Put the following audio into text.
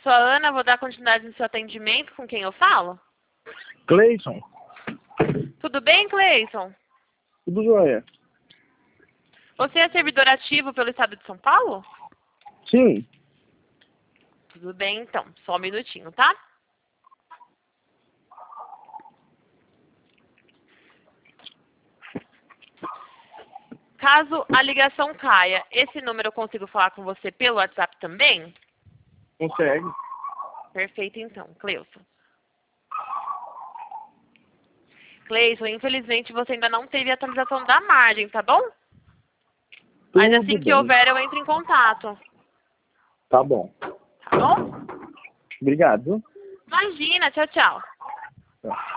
sou a Ana, vou dar continuidade no seu atendimento. Com quem eu falo? Cleison, Tudo bem, Cleison? tudo jóia? Você é servidor ativo pelo estado de São Paulo? Sim, Tudo bem, então. Só um minutinho, tá? Caso a ligação caia, esse número eu consigo falar com você pelo WhatsApp também? consegue. Perfeito, então, Cleison. Cleison, infelizmente você ainda não teve atualização da margem, tá bom? Mas Tudo assim que bem. houver, eu entro em contato. Tá bom. Tá bom? Obrigado. Imagina, tchau, tchau. Tá.